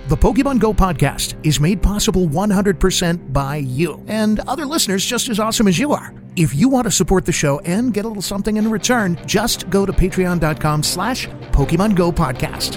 The Pokemon Go podcast is made possible 100% by you and other listeners just as awesome as you are. If you want to support the show and get a little something in return, just go to patreon.com/Pokemon Go podcast.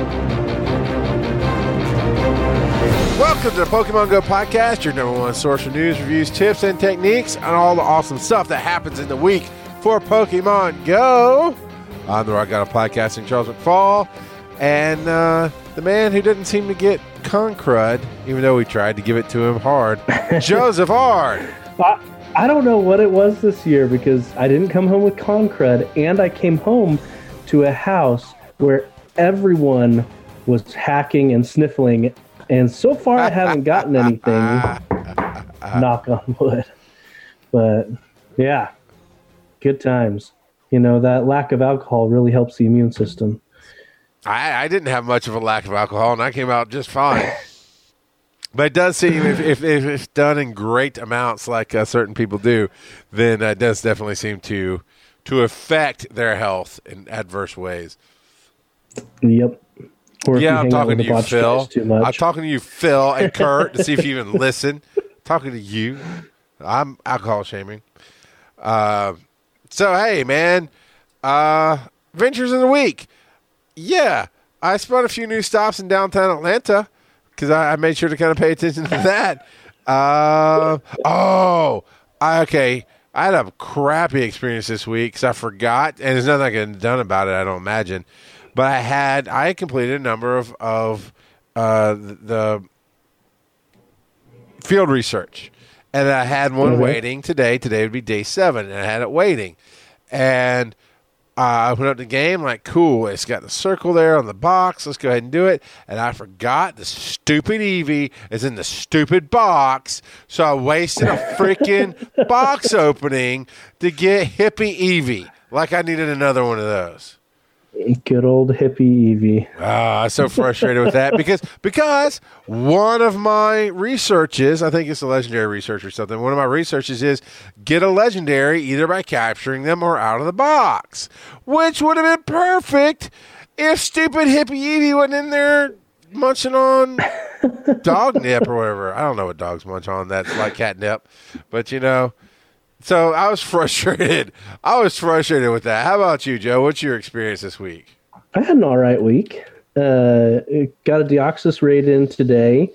Welcome to the Pokemon Go podcast, your number one source for news, reviews, tips, and techniques on all the awesome stuff that happens in the week for Pokemon Go. I'm the Rock God of Podcasting, Charles McFall, and the man who didn't seem to get con crud, even though we tried to give it to him hard, Joseph Hard. I don't know what it was this year because I didn't come home with con crud, and I came home to a house where everyone was hacking and sniffling, and so far I haven't gotten anything. Knock on wood. But yeah, good times. You know, that lack of alcohol really helps the immune system. I didn't have much of a lack of alcohol, and I came out just fine. But it does seem, if it's done in great amounts like certain people do, then it does definitely seem to affect their health in adverse ways. Yep. Or yeah, I'm talking to you, Phil. I'm talking to you, Phil, and Kurt, to see if you even listen. Talking to you. I'm alcohol shaming. So, hey, man, Ventures of the Week. Yeah, I spun a few new stops in downtown Atlanta because I made sure to kind of pay attention to that. Okay. I had a crappy experience this week because I forgot, and there's nothing I can done about it, I don't imagine. But I had completed a number of the field research, and I had one waiting today. Today would be day 7, and I had it waiting, and I opened up the game, like, cool, it's got the circle there on the box. Let's go ahead and do it. And I forgot the stupid Eevee is in the stupid box, so I wasted a freaking box opening to get Hippie Eevee. Like I needed another one of those. Good old Hippie Eevee. I'm so frustrated with that because one of my researches, I think it's a legendary research or something, one of my researches is get a legendary either by capturing them or out of the box, which would have been perfect if stupid Hippie Eevee wasn't in there munching on dog nip or whatever. I don't know what dogs munch on. That's like catnip. But, you know, so I was frustrated. With that. How about you, Joe? What's your experience this week? I had an all right week. Got a Deoxys raid in today.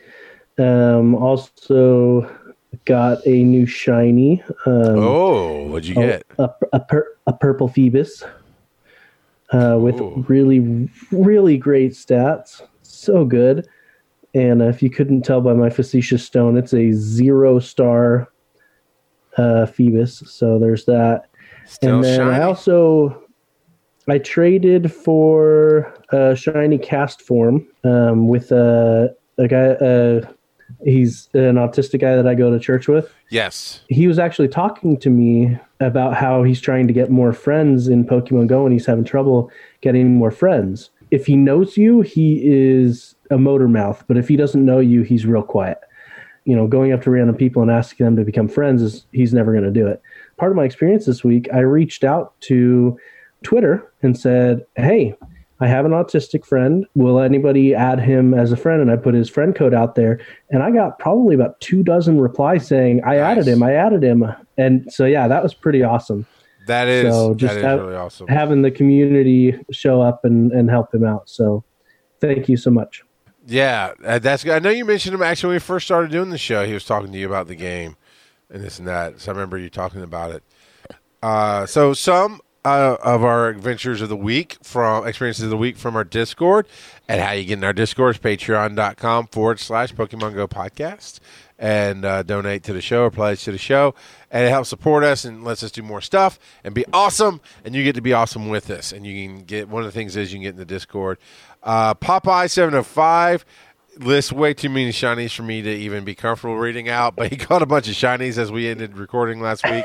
Also got a new shiny. What'd you get? A purple Phoebus with really, really great stats. So good. And if you couldn't tell by my facetious stone, it's a 0-star Phoebus, so there's that. Still and then shiny. I traded for a shiny cast form with a guy. He's an autistic guy that I go to church with. Yes, he was actually talking to me about how he's trying to get more friends in Pokemon Go and he's having trouble getting more friends. If he knows you, he is a motor mouth, but if he doesn't know you, he's real quiet. You know, going up to random people and asking them to become friends he's never going to do it. Part of my experience this week, I reached out to Twitter and said, hey, I have an autistic friend. Will anybody add him as a friend? And I put his friend code out there, and I got probably about 24 replies saying, I added him. And so, yeah, that was pretty awesome. That is really awesome. Having the community show up and help him out. So thank you so much. Yeah, that's good. I know you mentioned him actually when we first started doing the show. He was talking to you about the game and this and that. So I remember you talking about it. So some of our adventures of the week experiences of the week from our Discord, and how you get in our Discord is patreon.com/Pokemon Go podcast and donate to the show or pledge to the show. And it helps support us and lets us do more stuff and be awesome. And you get to be awesome with us. And you can get, one of the things is you can get in the Discord. Popeye705 lists way too many shinies for me to even be comfortable reading out, but he caught a bunch of shinies as we ended recording last week.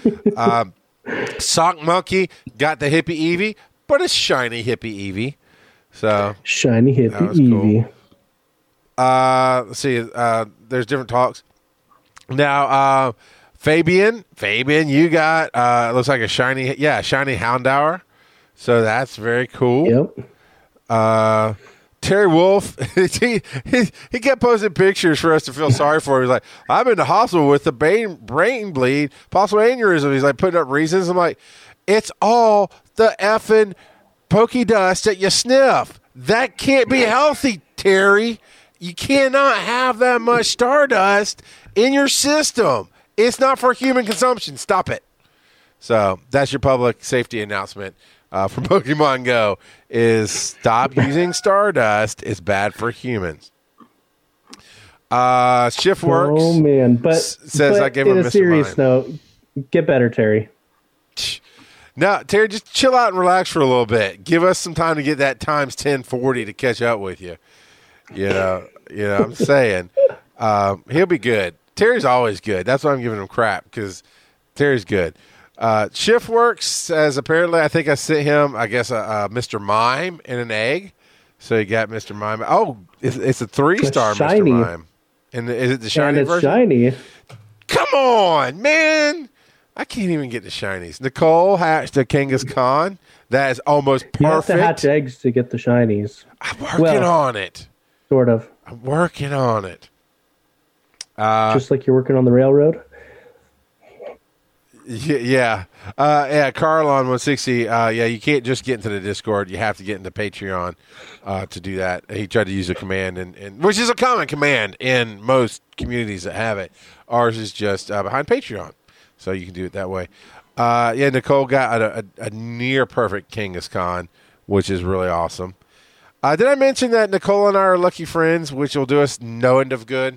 Sock Monkey got the Hippie Eevee, but a shiny Hippie Eevee. So shiny Hippie Eevee. Cool. Let's see. There's different talks. Now, Fabian, you got looks like a shiny Houndour. So that's very cool. Yep. Terry Wolf, he kept posting pictures for us to feel sorry for. He's like, I'm in the hospital with a brain bleed, possible aneurysm. He's like putting up reasons. I'm like, it's all the effing pokey dust that you sniff. That can't be healthy, Terry. You cannot have that much stardust in your system. It's not for human consumption. Stop it. So that's your public safety announcement. From Pokemon Go is stop using Stardust. It's bad for humans. Shiftworks. Oh man, but says I gave him in a serious note, get better, Terry. No, Terry, just chill out and relax for a little bit. Give us some time to get that times 1040 to catch up with you. You know, I'm saying he'll be good. Terry's always good. That's why I'm giving him crap because Terry's good. Shiftworks says apparently I think I sent him, I guess, Mr. Mime and an egg. So you got Mr. Mime. Oh, it's a 3-star Mr. Mime. And is it the shiny and it's version? Shiny. Come on, man. I can't even get the shinies. Nicole hatched a Kangaskhan. That is almost perfect. You have to hatch eggs to get the shinies. I'm working on it. Sort of. I'm working on it. Just like you're working on the railroad? Yeah. Carl on 160. You can't just get into the Discord. You have to get into Patreon to do that. He tried to use a command, and which is a common command in most communities that have it. Ours is just behind Patreon, so you can do it that way. Nicole got a near perfect Kangaskhan, which is really awesome. Did I mention that Nicole and I are lucky friends, which will do us no end of good?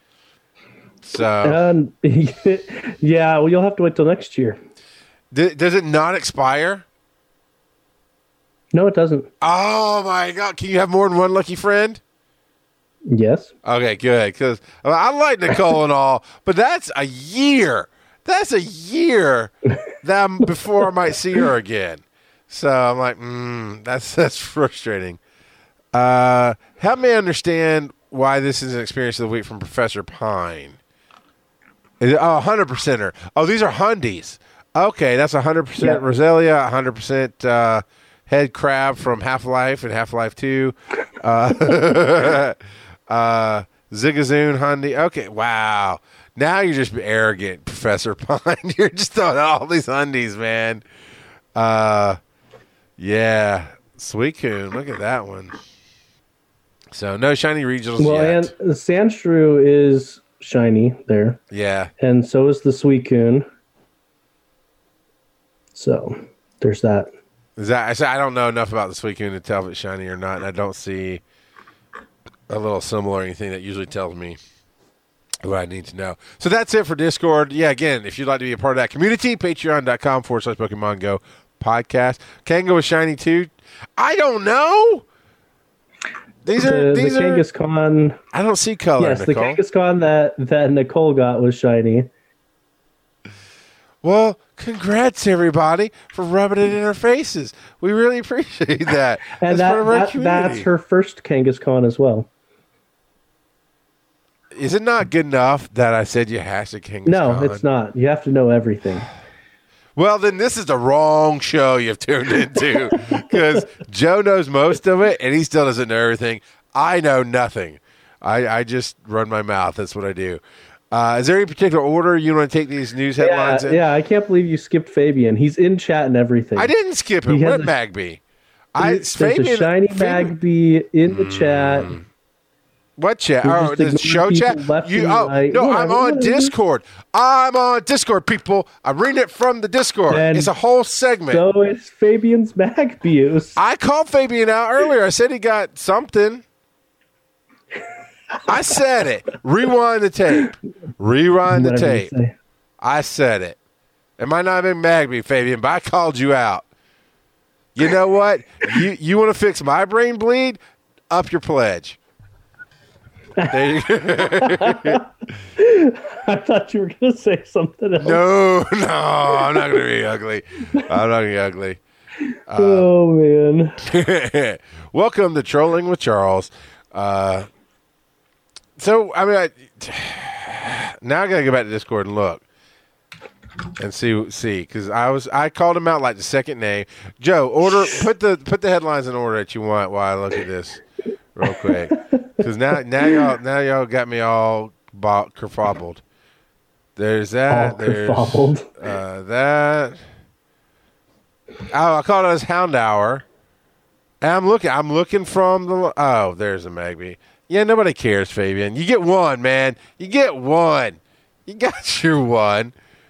So yeah, well, you'll have to wait till next year. Does it not expire? No, it doesn't. Oh my God! Can you have more than one lucky friend? Yes. Okay, good. Because I like Nicole and all, but that's a year. That's a year that before I might see her again. So I'm like, that's frustrating. Help me understand why this is an experience of the week from Professor Pine. 100%er. Oh, these are Hundies. Okay, that's 100% Roselia, 100% head crab from Half-Life and Half-Life 2. Zigzagoon Hundi. Okay, wow. Now you're just arrogant, Professor Pine. You're just throwing out all these Hundies, man. Yeah. Suicune. Look at that one. So no shiny regionals yet. And Sandshrew is shiny there. Yeah. And so is the Suicune. So there's that. I don't know enough about the Suicune to tell if it's shiny or not, and I don't see a little symbol or anything that usually tells me what I need to know. So that's it for Discord. Yeah, again, if you'd like to be a part of that community, patreon.com/Pokemon Go podcast. Kango is shiny too. I don't know. These are Kangaskhan. I don't see color. Yes, Nicole. the Kangaskhan that Nicole got was shiny. Well, congrats everybody for rubbing it in our faces. We really appreciate that. And that's her first Kangaskhan as well. Is it not good enough that I said you hashed a Kangaskhan? No, it's not. You have to know everything. Well, then this is the wrong show you've tuned into because Joe knows most of it and he still doesn't know everything. I know nothing. I just run my mouth. That's what I do. Is there any particular order you want to take these news headlines in? Yeah, I can't believe you skipped Fabian. He's in chat and everything. I didn't skip him. What Magby? There's a shiny Magby in the chat. What chat? Oh, the show chat? I'm on Discord. I'm on Discord, people. I'm reading it from the Discord. It's a whole segment. So it's Fabian's Magby. I called Fabian out earlier. I said he got something. I said it. Rewind the tape. Rewind the tape. I said it. It might not have been Magby, Fabian, but I called you out. You know what? You want to fix my brain bleed? Up your pledge. There you go. I thought you were going to say something else. No, I'm not going to be ugly. I'm not going to be ugly. Oh, man. Welcome to Trolling with Charles. So, I mean, now I got to go back to Discord and look and see, because I called him out like the second name. Joe, put the headlines in order that you want while I look at this real quick, because now y'all got me all kerfobbled. There's that. All There's kerfobbled. that. Oh, I call it as Hound Hour. And I'm looking from the. Oh, there's a Magby. Yeah, nobody cares, Fabian. You get one, man. You get one. You got your one.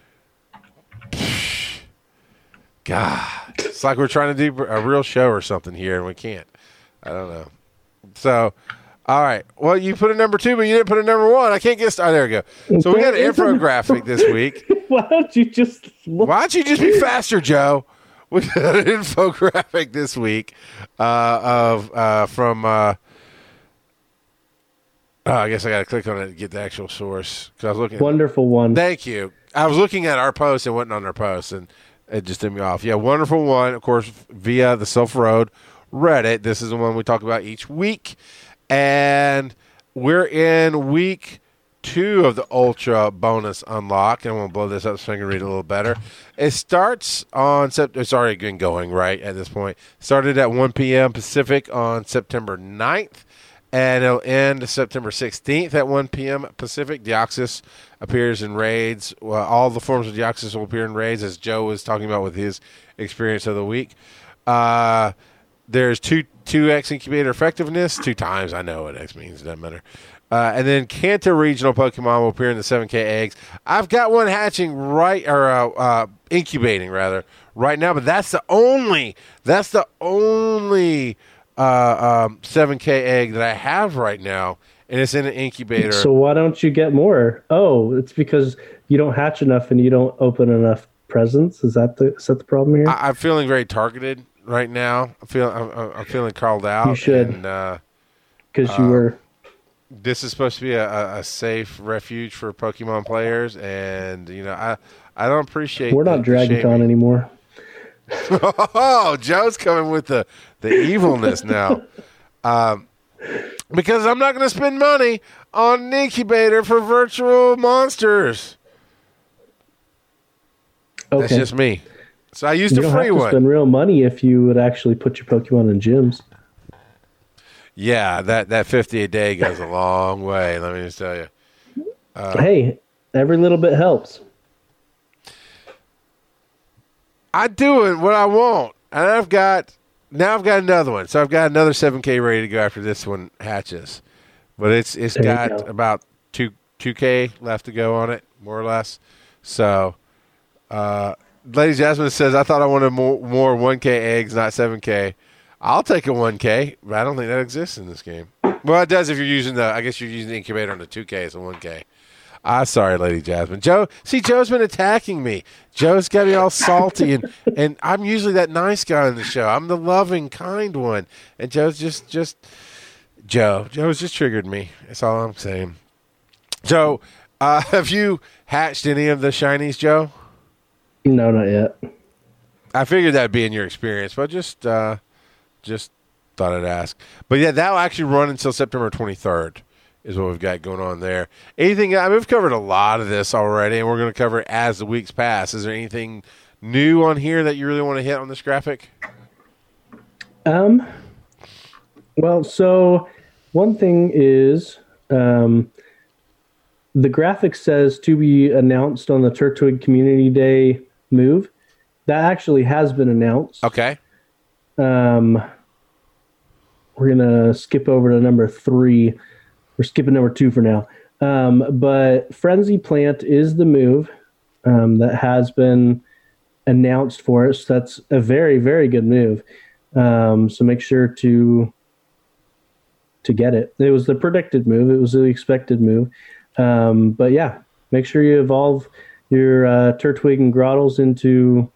God, it's like we're trying to do a real show or something here, and we can't. I don't know. So, all right. Well, you put a number 2, but you didn't put a number 1. I can't get started. There we go. So we got an infographic this week. Why don't you just look? Why don't you just be faster, Joe? We got an infographic this week from. I guess I got to click on it to get the actual source because I was looking. Wonderful one. Thank you. I was looking at our post and wasn't on our post, and it just threw me off. Yeah, wonderful one, of course, via the Self Road Reddit. This is the one we talk about each week, and we're in week 2 of the Ultra Bonus Unlock, and I'm going to blow this up so I can read it a little better. It starts on it's already been going right at this point. Started at 1 p.m. Pacific on September 9th. And it'll end September 16th at 1 p.m. Pacific. Deoxys appears in raids. Well, all the forms of Deoxys will appear in raids, as Joe was talking about with his experience of the week. There's 2x incubator effectiveness. 2 times. I know what X means. Doesn't matter. And then Kanto regional Pokemon will appear in the 7K eggs. I've got one hatching incubating right now, but that's the only 7K egg that I have right now, and it's in an incubator. So why don't you get more? Oh, it's because you don't hatch enough and you don't open enough presents. Is that the problem here? I'm feeling very targeted right now. I'm feeling called out. You should, because you were. This is supposed to be a safe refuge for Pokemon players, and I don't appreciate. We're not Dragon Con anymore. Oh, Joe's coming with the evilness now. Because I'm not going to spend money on an incubator for virtual monsters. Okay. That's just me. So I used a free one. You don't have to spend real money if you would actually put your Pokemon in gyms. Yeah, that 50 a day goes a long way, let me just tell you. Hey, every little bit helps. I do it what I want, and I've got another one. So I've got another 7K ready to go after this one hatches, but it's got about 2K left to go on it, more or less. So, Lady Jasmine says, "I thought I wanted more 1K eggs, not 7K." I'll take a 1K, but I don't think that exists in this game. Well, it does if you're using I guess you're using the incubator on the 2K, so 1K. Sorry, Lady Jasmine. Joe's been attacking me. Joe's got me all salty, and I'm usually that nice guy on the show. I'm the loving, kind one, and Joe's just Joe's just triggered me. That's all I'm saying. Joe, have you hatched any of the shinies, Joe? No, not yet. I figured that'd be in your experience, but just thought I'd ask. But yeah, that'll actually run until September 23rd. Is what we've got going on there. Anything? We've covered a lot of this already, and we're going to cover it as the weeks pass. Is there anything new on here that you really want to hit on this graphic? Well, so one thing is the graphic says to be announced on the Turtwig Community Day move. That actually has been announced. Okay. We're going to skip over to number 3. We're skipping number 2 for now. But Frenzy Plant is the move that has been announced for us. That's a very, very good move. So make sure to get it. It was the predicted move. It was the expected move. But yeah, make sure you evolve your Turtwig and Grottles into...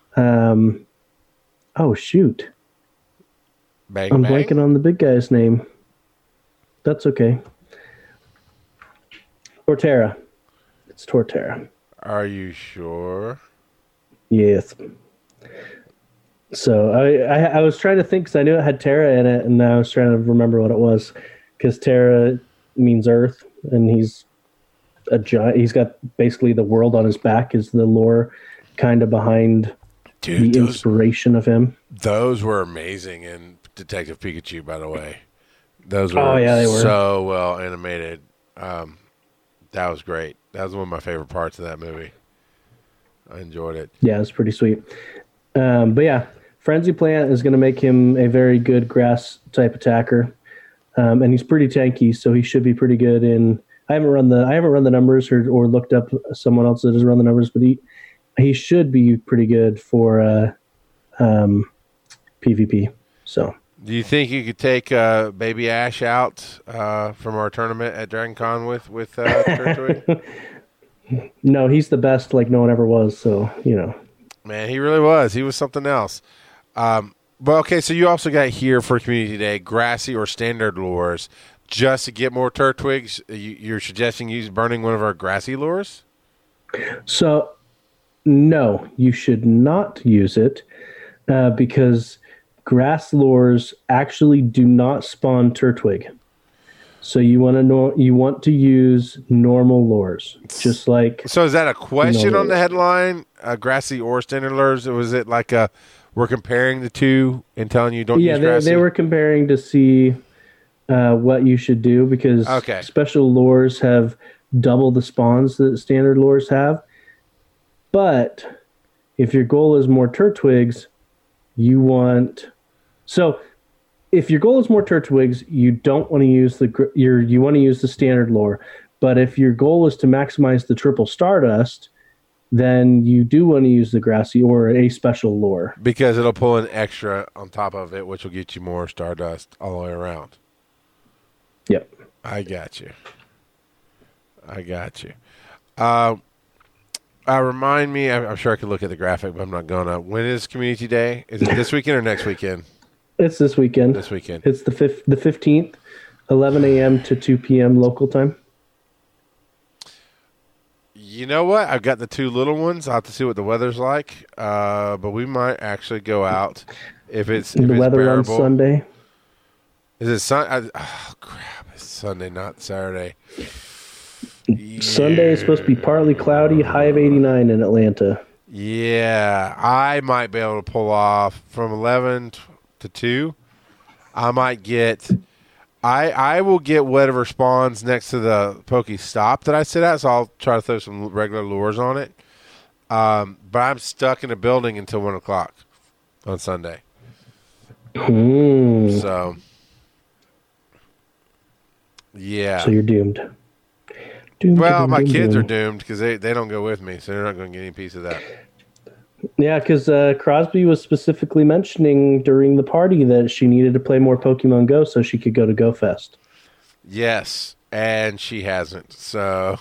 oh, shoot. I'm blanking on the big guy's name. That's okay. Torterra. It's Torterra. Are you sure? Yes. So I was trying to think because I knew it had Terra in it, and I was trying to remember what it was because Terra means Earth, and he's a giant. He's got basically the world on his back is the lore kind of behind the inspiration of him. Those were amazing in Detective Pikachu, by the way. Those were they were so well animated. That was great. That was one of my favorite parts of that movie. I enjoyed it. Yeah, it was pretty sweet. But yeah, Frenzy Plant is going to make him a very good grass type attacker, and he's pretty tanky, so he should be pretty good. I haven't run the numbers or looked up someone else that has run the numbers, but he should be pretty good for PvP. So. Do you think you could take Baby Ash out from our tournament at Dragon Con with Turtwig? No, he's the best like no one ever was, so, Man, he really was. He was something else. But okay, so you also got here for Community Day, grassy or standard lures. Just to get more Turtwigs, you're suggesting burning one of our grassy lures? So, no, you should not use it because grass lures actually do not spawn Turtwig. So you want to use normal lures, just like. So is that a question on the headline? Grassy or standard lures? Or was it like we're comparing the two and telling you don't use grassy? Yeah, they were comparing to see what you should do because special lures have double the spawns that standard lures have. But if your goal is more Turtwigs, if your goal is more Turtwigs, you don't want to use you want to use the standard lure. But if your goal is to maximize the triple Stardust, then you do want to use the grassy or a special lure. Because it'll pull an extra on top of it, which will get you more Stardust all the way around. Yep. I got you. Remind me, I'm sure I could look at the graphic, but I'm not going to. When is Community Day? Is it this weekend or next weekend? It's this weekend. This weekend. It's the 15th, 11 a.m. to 2 p.m. local time. You know what? I've got the two little ones. I'll have to see what the weather's like. But we might actually go out if it's the weather bearable. On Sunday. Is it Sunday? Oh, crap. It's Sunday, not Saturday. Yeah. Sunday is supposed to be partly cloudy, high of 89 in Atlanta. Yeah. I might be able to pull off from 11 to 2. I might get... I will get whatever spawns next to the Poke Stop that I sit at, so I'll try to throw some regular lures on it. But I'm stuck in a building until 1 o'clock on Sunday. So, yeah. So you're doomed. My kids are doomed because they don't go with me, so they're not going to get any piece of that. Yeah, because Crosby was specifically mentioning during the party that she needed to play more Pokemon Go so she could go to Go Fest. Yes, and she hasn't. So,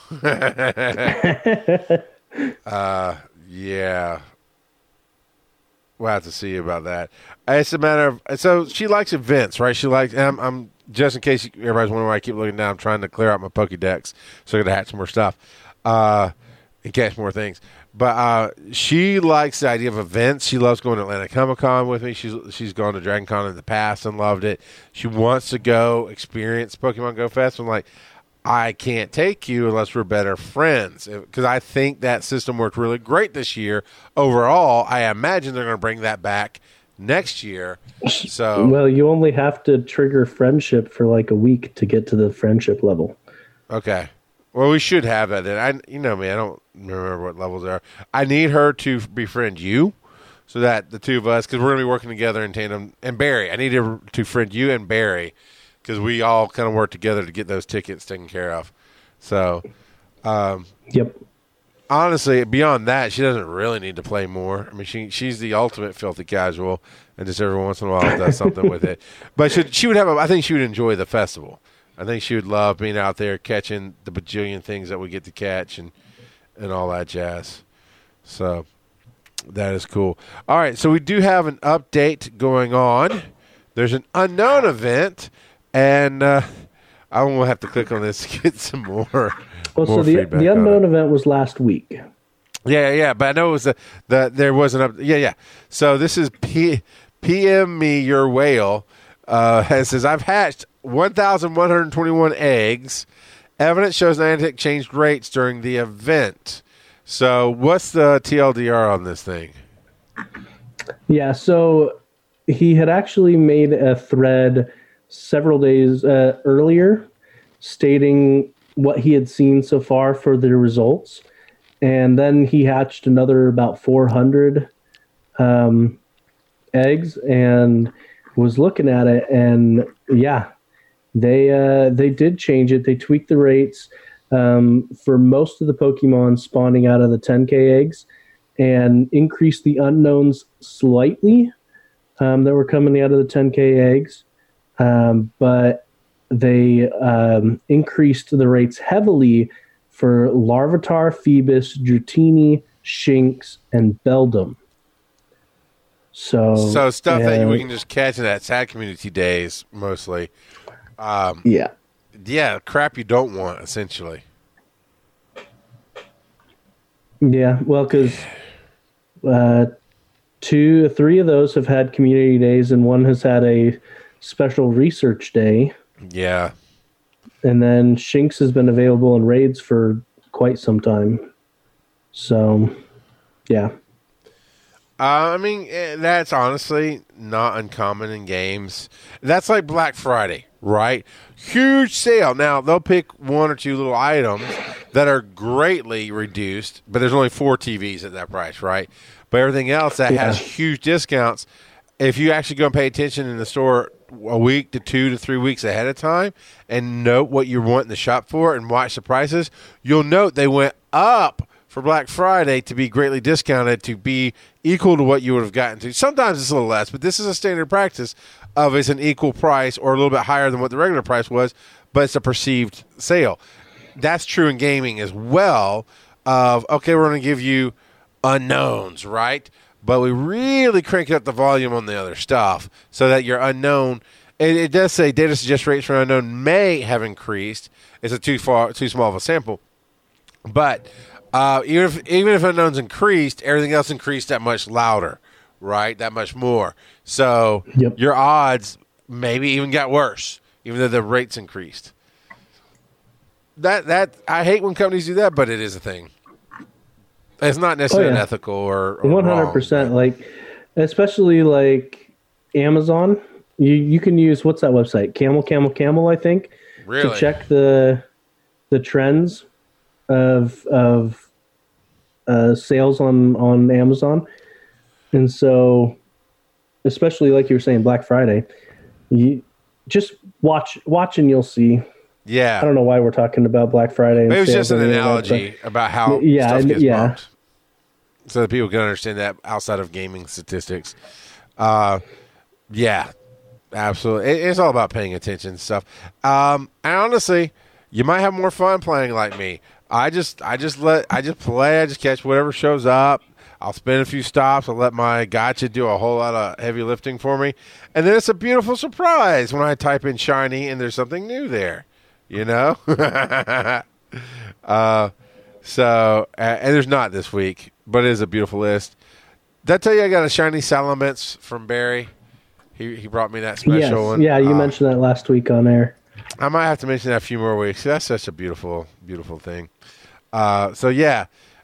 yeah. We'll have to see about that. It's a matter of, so she likes events, right? She likes, I'm just in case everybody's wondering why I keep looking down, I'm trying to clear out my Pokédex so I can hatch some more stuff and catch more things. But she likes the idea of events. She loves going to Atlanta Comic-Con with me. She's gone to Dragon Con in the past and loved it. She wants to go experience Pokemon Go Fest. I'm like, I can't take you unless we're better friends. Because I think that system worked really great this year. Overall, I imagine they're going to bring that back next year. So, well, you only have to trigger friendship for like a week to get to the friendship level. Okay. Well, we should have that then. You know me, I don't remember what levels they are. I need her to befriend you so that the two of us, because we're going to be working together in tandem, and Barry. I need her to friend you and Barry because we all kind of work together to get those tickets taken care of. So, yep. Honestly, beyond that, she doesn't really need to play more. I mean, she's the ultimate filthy casual, and just every once in a while does something with it. But she would have. I think she would enjoy the festival. I think she would love being out there catching the bajillion things that we get to catch and all that jazz. So that is cool. All right, so we do have an update going on. There's an unknown event, and I'm going to have to click on this to get some more. Well, so the unknown event was last week. Yeah, but I know it was there was an update. Yeah. So this is PM Me Your Whale. It says, I've hatched 1,121 eggs. Evidence shows Niantic changed rates during the event. So what's the TLDR on this thing? Yeah, so he had actually made a thread several days earlier, stating what he had seen so far for the results. And then he hatched another about 400 eggs and was looking at it. And yeah, they did change it. They tweaked the rates for most of the Pokemon spawning out of the 10K eggs and increased the unknowns slightly that were coming out of the 10K eggs. But they increased the rates heavily for Larvitar, Phoebus, Dratini, Shinx, and Beldum. So stuff that we can just catch in that sad community days, mostly. Yeah, crap you don't want, essentially. Yeah, well, because 3 of those have had community days, and one has had a special research day. Yeah. And then Shinx has been available in raids for quite some time. So, yeah. I mean, that's honestly not uncommon in games. That's like Black Friday, right? Huge sale. Now, they'll pick 1 or 2 little items that are greatly reduced, but there's only 4 TVs at that price, right? But everything else that has huge discounts, if you actually go and pay attention in the store a week to 2 to 3 weeks ahead of time and note what you're wanting to shop for and watch the prices, you'll note they went up for Black Friday to be greatly discounted to be equal to what you would have gotten to. Sometimes it's a little less, but this is a standard practice of it's an equal price or a little bit higher than what the regular price was, but it's a perceived sale. That's true in gaming as well of, okay, we're going to give you unknowns, right? But we really crank up the volume on the other stuff so that your unknown, it does say data suggests rates for unknown may have increased. It's too small of a sample. But even if unknowns increased, everything else increased that much louder, right? That much more. So your odds maybe even got worse, even though the rates increased. That I hate when companies do that, but it is a thing. It's not necessarily unethical or 100%. Like, especially like Amazon, you can use, what's that website? Camel, I think, really? To check the trends of sales on Amazon. And so, especially like you were saying, Black Friday, you just watch and you'll see. Yeah. I don't know why we're talking about Black Friday. Maybe it's just an analogy about how stuff gets bumped. So that people can understand that outside of gaming statistics. Yeah, absolutely. It's all about paying attention and stuff. And honestly, you might have more fun playing like me. I just play. I just catch whatever shows up. I'll spin a few stops. I'll let my gotcha do a whole lot of heavy lifting for me. And then it's a beautiful surprise when I type in shiny and there's something new there. You know? So, and there's not this week, but it is a beautiful list. Did I tell you I got a shiny Salamence from Barry? He brought me that special one. Yeah, you mentioned that last week on air. I might have to mention that a few more weeks. That's such a beautiful, beautiful thing. So, yeah.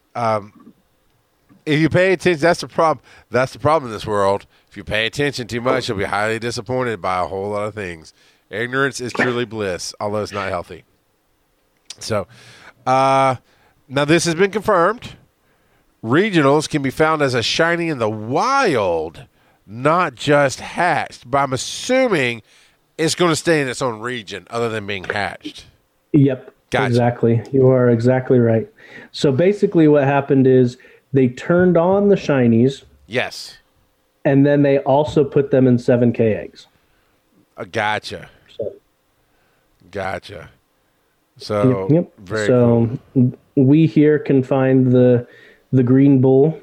If you pay attention, that's the problem. That's the problem in this world. If you pay attention too much, you'll be highly disappointed by a whole lot of things. Ignorance is truly bliss, although it's not healthy. So, now this has been confirmed. Regionals can be found as a shiny in the wild, not just hatched. But I'm assuming it's going to stay in its own region other than being hatched. Yep, gotcha. Exactly. You are exactly right. So basically what happened is they turned on the shinies. Yes. And then they also put them in 7K eggs. Gotcha. Gotcha. So, very cool. We here can find the green bull.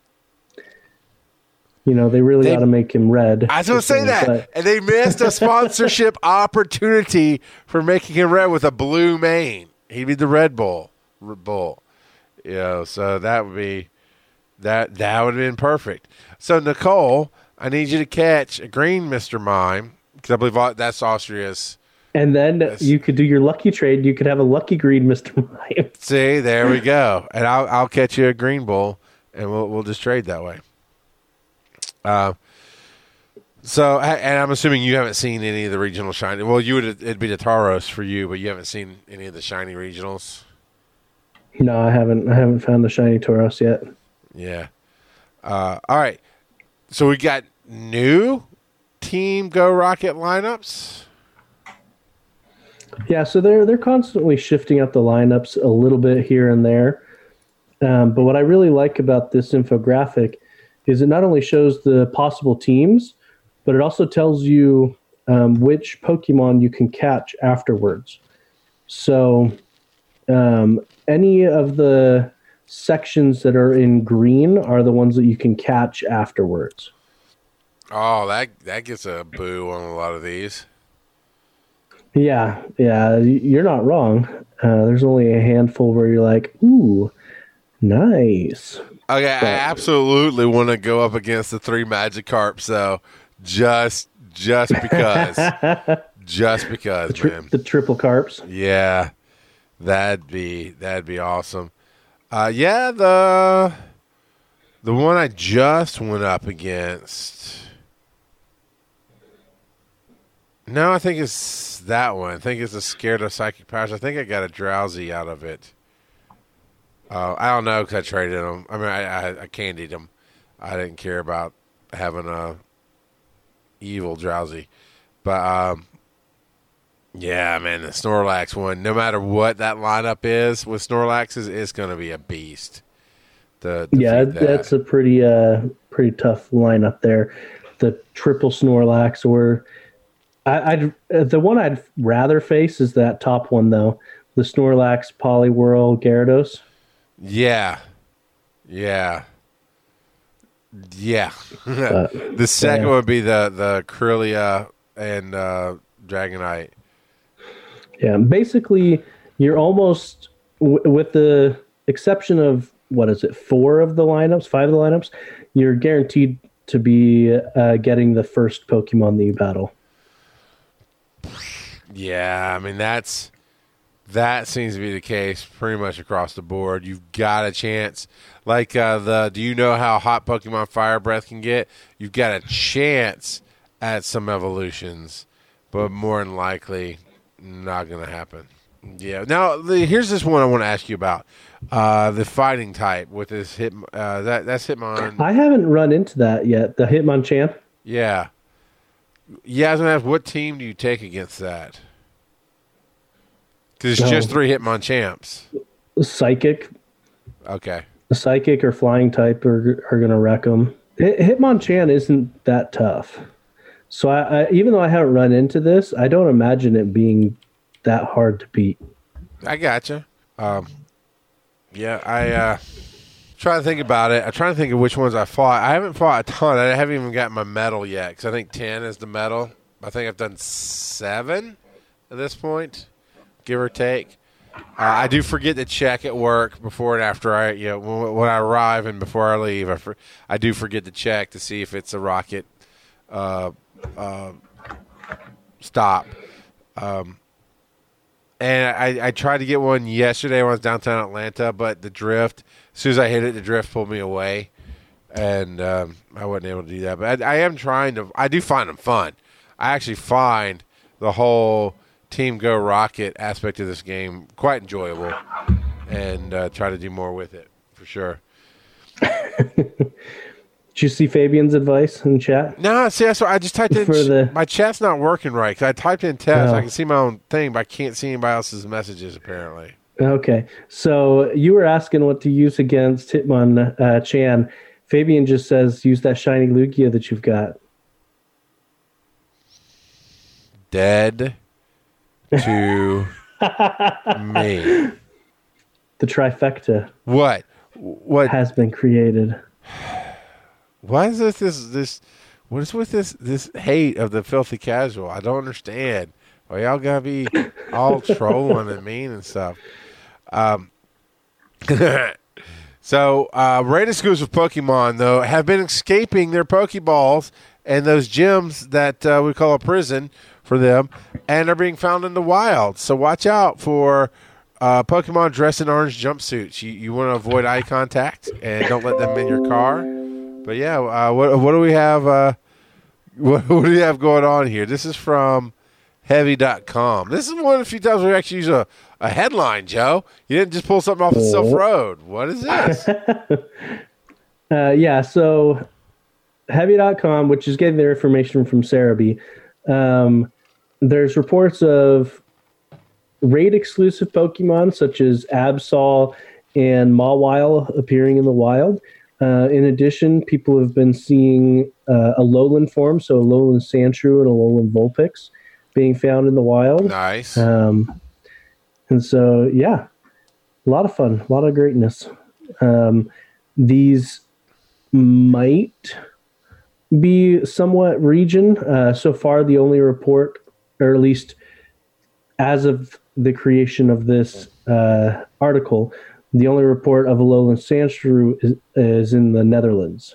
You know, they really got to make him red. I was going to say that. And they missed a sponsorship opportunity for making him red with a blue mane. He'd be the red bull. You know, so that would be that would have been perfect. So Nicole, I need you to catch a green Mr. Mime, because I believe that's Austria's. And then you could do your lucky trade. You could have a lucky green Mr. Mime. See, there we go. And I'll catch you a green bull, and we'll just trade that way. So, and I'm assuming you haven't seen any of the regional shiny. Well, it'd be the Tauros for you, but you haven't seen any of the shiny regionals. No, I haven't found the shiny Tauros yet. Yeah. All right. So we got new Team Go Rocket lineups. Yeah, so they're constantly shifting up the lineups a little bit here and there. But what I really like about this infographic is it not only shows the possible teams, but it also tells you which Pokemon you can catch afterwards. So any of the sections that are in green are the ones that you can catch afterwards. Oh, that gets a boo on a lot of these. Yeah, you're not wrong. There's only a handful where you're like, ooh, nice. Okay, I absolutely want to go up against the 3 Magikarps, though, just because. Just because, man. The triple carps. Yeah, that'd be awesome. Yeah, the one I just went up against. No, I think it's that one. I think it's a Scared of Psychic Powers. I think I got a Drowsy out of it. I don't know because I traded them. I mean, I candied them. I didn't care about having a evil Drowsy. But, yeah, man, the Snorlax one, no matter what that lineup is with Snorlaxes, it's going to be a beast. That's a pretty tough lineup there. The triple Snorlax, or the one I'd rather face is that top one, though. The Snorlax, Poliwhirl, Gyarados. Yeah. The second one would be the Kirlia and Dragonite. Yeah, basically, you're almost, with the exception of, 5 of the lineups, you're guaranteed to be getting the first Pokemon that you battle. Yeah, I mean, that seems to be the case pretty much across the board. You've got a chance. Like do you know how hot Pokemon Fire Breath can get? You've got a chance at some evolutions, but more than likely, not going to happen. Yeah. Now, here's this one I want to ask you about. The fighting type with this that's Hitmon. I haven't run into that yet. The Hitmonchan? Yeah. Yeah, I was going to ask, what team do you take against that? Because it's just 3 Hitmonchamps. Psychic. Okay. The Psychic or Flying type are going to wreck them. Hitmonchan isn't that tough. So I even though I haven't run into this, I don't imagine it being that hard to beat. I gotcha. Yeah, I try to think about it. I'm trying to think of which ones I fought. I haven't fought a ton. I haven't even got my medal yet because I think 10 is the medal. I think I've done 7 at this point, give or take. I do forget to check at work before and after when I arrive and before I leave. I do forget to check to see if it's a rocket stop. And I tried to get one yesterday when I was downtown Atlanta, but the drift, as soon as I hit it, the drift pulled me away, and I wasn't able to do that. But I am trying to – I do find them fun. I actually find the whole Team Go Rocket aspect of this game quite enjoyable, and try to do more with it for sure. Did you see Fabian's advice in chat? No, see, that's what I just typed in. My chat's not working right because I typed in test. I can see my own thing, but I can't see anybody else's messages apparently. Okay, so you were asking what to use against Hitmonchan. Fabian just says use that shiny Lugia that you've got. Dead to me. The trifecta. What has been created? Why is this? What is with this hate of the filthy casual? I don't understand. Why y'all gotta be all trolling and mean and stuff? So, raid exclusive Pokemon though have been escaping their Pokeballs and those gyms that we call a prison for them, and are being found in the wild. So watch out for Pokemon dressed in orange jumpsuits. You want to avoid eye contact and don't let them in your car. But yeah, what do we have What do you have going on here? This is from Heavy.com. This is one of the few times we actually use a headline, Joe. You didn't just pull something off the Silk Road. What is this? Yeah, so Heavy.com, which is getting their information from Cerebi, there's reports of raid-exclusive Pokemon such as Absol and Mawile appearing in the wild. In addition, people have been seeing a Alolan form, so a Alolan Sandshrew and a Alolan Vulpix being found in the wild. Nice. And so, yeah, a lot of fun, a lot of greatness. These might be somewhat region. So far, the only report, or at least as of the creation of this article, the only report of Alolan Sandshrew is in the Netherlands.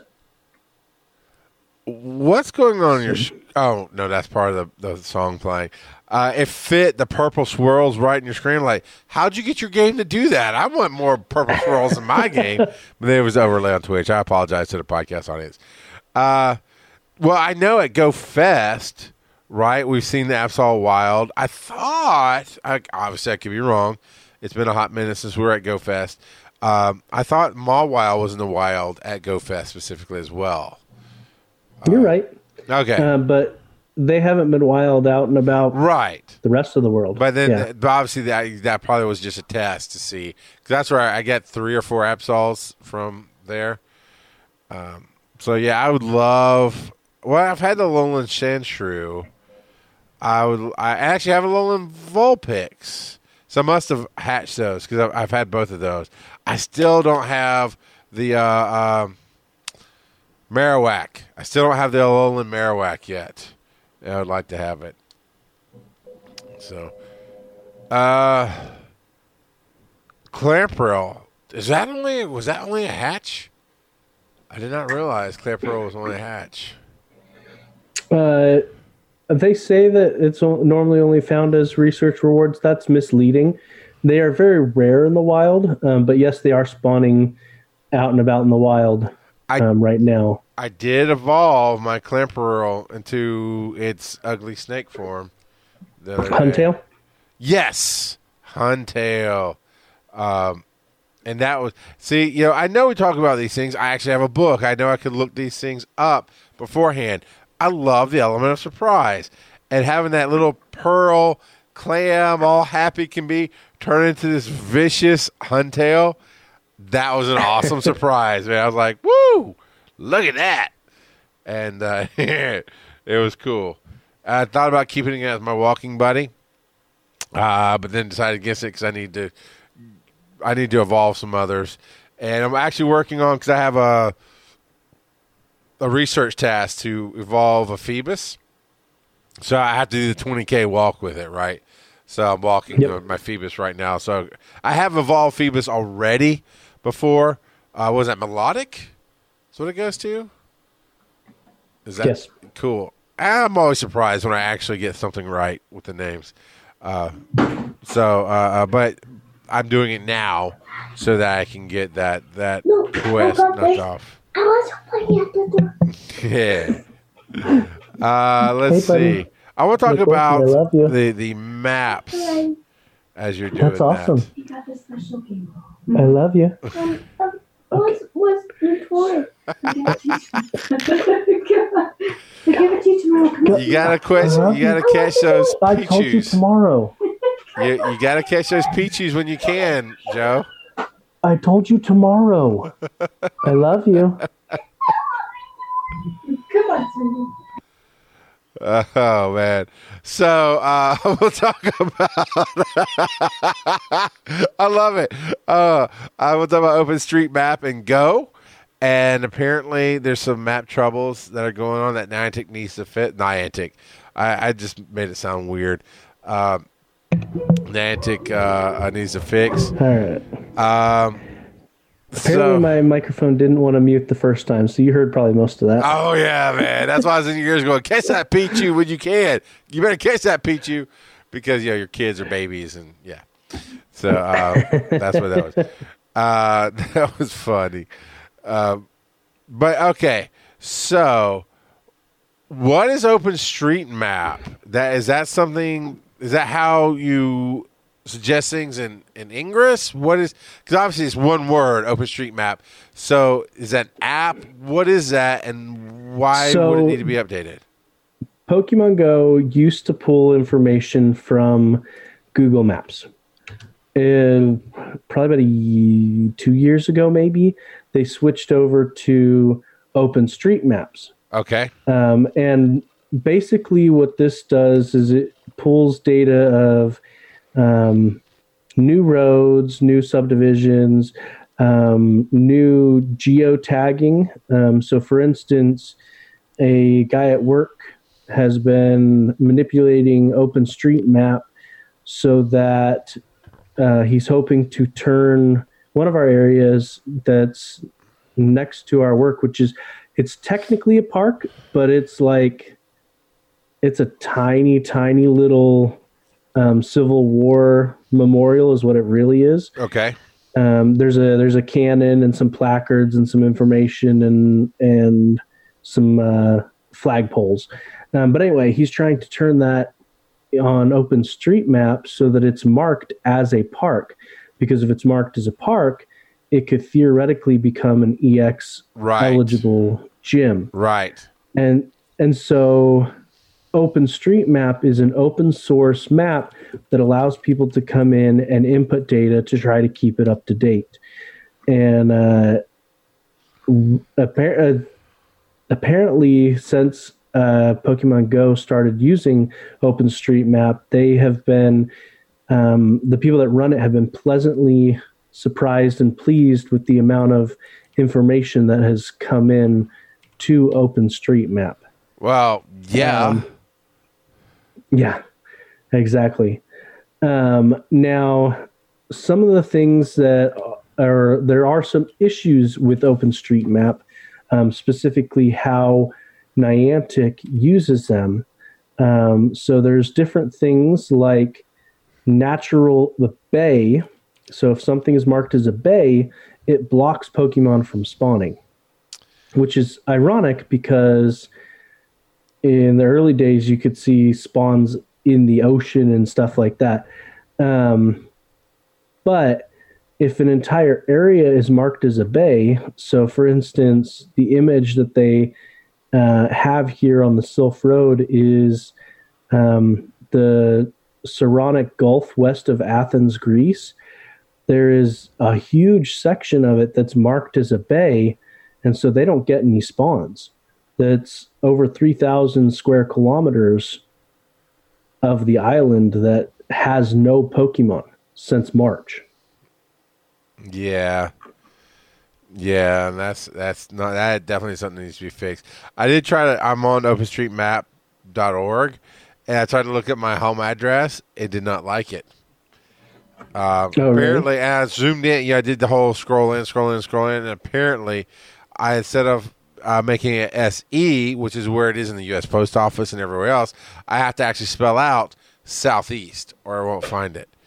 What's going on in your... Oh, no, that's part of the song playing. It fit the purple swirls right in your screen. Like, how'd you get your game to do that? I want more purple swirls in my game. But it was overlay on Twitch. I apologize to the podcast audience. Well, I know at Go Fest, right, we've seen the Absol Wild. I thought, obviously I could be wrong. It's been a hot minute since we were at Go Fest. I thought Mawile was in the wild at Go Fest specifically as well. You're right. Okay. But they haven't been wild out and about the rest of the world. But then but obviously that probably was just a test to see. 'Cause that's where I get 3 or 4 Absols from there. So, yeah, I would love... Well, I've had the Alolan Sandshrew. I actually have a Alolan Vulpix. So I must have hatched those because I've had both of those. I still don't have the Marowak. I still don't have the Alolan Marowak yet. I would like to have it. So, Clamperl. Was that only a hatch? I did not realize Clamperl was only a hatch. They say that it's normally only found as research rewards. That's misleading. They are very rare in the wild, but yes, they are spawning out and about in the wild right now. I did evolve my Clamperl into its ugly snake form. Huntail? Yes, Huntail. And that was... See, I know we talk about these things. I actually have a book. I know I could look these things up beforehand. I love the element of surprise. And having that little pearl clam, all happy can be, turn into this vicious Huntail, that was an awesome surprise, man. I was like, woo, look at that. And it was cool. I thought about keeping it as my walking buddy, but then decided against it because I need to evolve some others. And I'm actually working on, because I have a research task to evolve a Phoebus. So I have to do the 20K walk with it, right? So I'm walking my Phoebus right now. So I have evolved Phoebus already before. Was that Melodic? That's what it goes to? Is that cool? I'm always surprised when I actually get something right with the names. But I'm doing it now so that I can get that quest knocked off. I was playing at the door. Yeah. Let's see. I want to talk about the maps as you're doing That's awesome. You got the special game. I love you. What's your toy? I give it to you tomorrow. Come on. You gotta catch those I told you Pichus. tomorrow. You gotta catch those Pichus when you can, Joe. I told you tomorrow. I love you. Come on, Cindy. Oh man! So we'll talk about. I love it. I will talk about OpenStreetMap and Go, and apparently there's some map troubles that are going on that Niantic needs to fit. Niantic, I just made it sound weird. Niantic needs to fix. All right. Apparently my microphone didn't want to mute the first time, so you heard probably most of that. Oh, yeah, man. That's why I was in your ears going, catch that Pichu when you can. You better catch that Pichu because, your kids are babies and, yeah. So that's what that was. That was funny. But, okay. So what is OpenStreetMap? Is that how you suggest things in Ingress? Because obviously it's one word, OpenStreetMap. So is that an app? What is that, and why would it need to be updated? Pokemon Go used to pull information from Google Maps. And probably about 2 years ago, maybe, they switched over to OpenStreetMaps. Okay. And basically what this does is it pulls data of new roads, new subdivisions, new geotagging. So, for instance, a guy at work has been manipulating OpenStreetMap so that he's hoping to turn one of our areas that's next to our work, it's technically a park, but it's a tiny, tiny little Civil War memorial is what it really is. Okay. There's a cannon and some placards and some information and some flagpoles. But anyway, he's trying to turn that on OpenStreetMap so that it's marked as a park. Because if it's marked as a park, it could theoretically become an EX eligible gym. Right. And so OpenStreetMap is an open source map that allows people to come in and input data to try to keep it up to date. And apparently, since Pokemon Go started using OpenStreetMap, they have been the people that run it have been pleasantly surprised and pleased with the amount of information that has come in to OpenStreetMap. Well, yeah. Yeah, exactly. Now, some of the things there are some issues with OpenStreetMap, specifically how Niantic uses them. So there's different things like the bay. So if something is marked as a bay, it blocks Pokemon from spawning, which is ironic because in the early days you could see spawns in the ocean and stuff like that. But if an entire area is marked as a bay, so for instance, the image that they have here on the Sylph Road is the Saronic Gulf west of Athens, Greece. There is a huge section of it that's marked as a bay, and so they don't get any spawns. That's over 3,000 square kilometers of the island that has no Pokemon since March. Yeah. Yeah, and that definitely something that needs to be fixed. I did I'm on OpenStreetMap.org, and I tried to look at my home address. It did not like it. Apparently, and I zoomed in. I did the whole scroll in, and apparently, instead of making it SE, which is where it is in the U.S. Post Office and everywhere else, I have to actually spell out southeast, or I won't find it.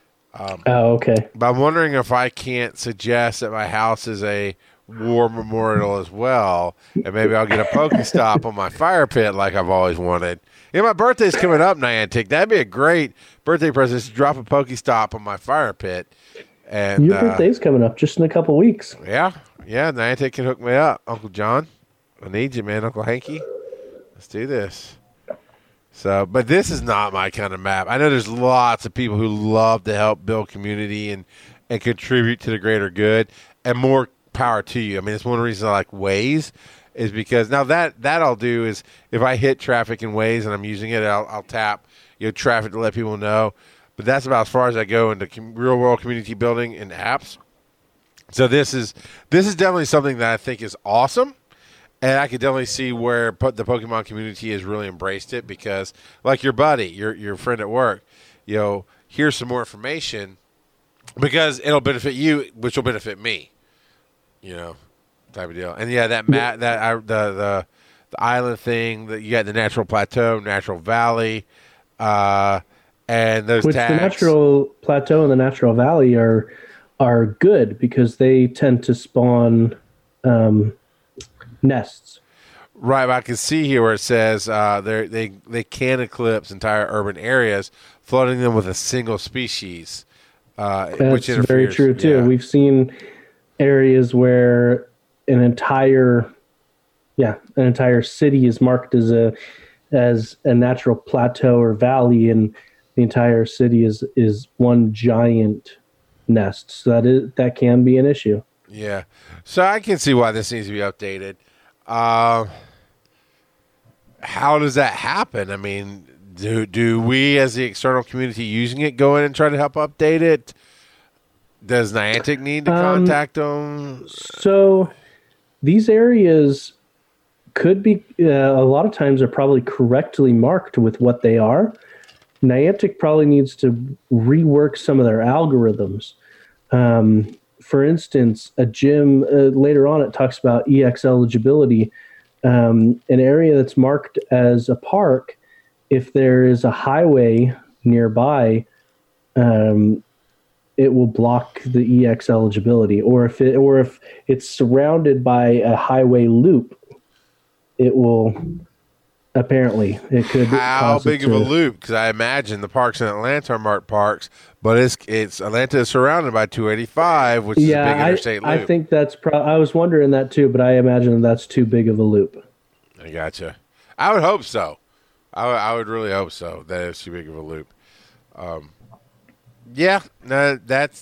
Okay. But I'm wondering if I can't suggest that my house is a war memorial as well, and maybe I'll get a Pokestop on my fire pit like I've always wanted. My birthday's coming up, Niantic. That'd be a great birthday present to drop a Pokestop on my fire pit. And your birthday's coming up just in a couple weeks. Yeah, Niantic can hook me up. Uncle John, I need you, man. Uncle Hanky, let's do this. So, but this is not my kind of map. I know there's lots of people who love to help build community and contribute to the greater good, and more power to you. I mean, it's one of the reasons I like Waze, is because now that I'll do is if I hit traffic in Waze and I'm using it, I'll tap traffic to let people know. But that's about as far as I go into real world community building and apps. So this is definitely something that I think is awesome. And I could definitely see where the Pokemon community has really embraced it, because, like your buddy, your friend at work, here's some more information because it'll benefit you, which will benefit me, type of deal. And yeah, that the island thing that you got, the natural plateau, natural valley, and those tags. The natural plateau and the natural valley are good because they tend to spawn nests. Right, but I can see here where it says they can eclipse entire urban areas, flooding them with a single species. Which That's very true too. Yeah. We've seen areas where an entire city is marked as a natural plateau or valley, and the entire city is one giant nest. So that can be an issue. Yeah, so I can see why this needs to be updated. How does that happen? I mean, do we as the external community using it go in and try to help update it? Does Niantic need to contact them? So these areas could be a lot of times are probably correctly marked with what they are. Niantic probably needs to rework some of their algorithms. For instance, a gym, later on it talks about EX eligibility. An area that's marked as a park, if there is a highway nearby, it will block the EX eligibility. Or if it's surrounded by a highway loop, it will. Apparently, it could. How big of a loop? Because I imagine the parks in Atlanta are marked parks, but it's Atlanta is surrounded by 285, which is a big interstate loop. I think that's. I was wondering that too, but I imagine that's too big of a loop. I gotcha. I would hope so. I would really hope so. That it's too big of a loop. Yeah, no, that's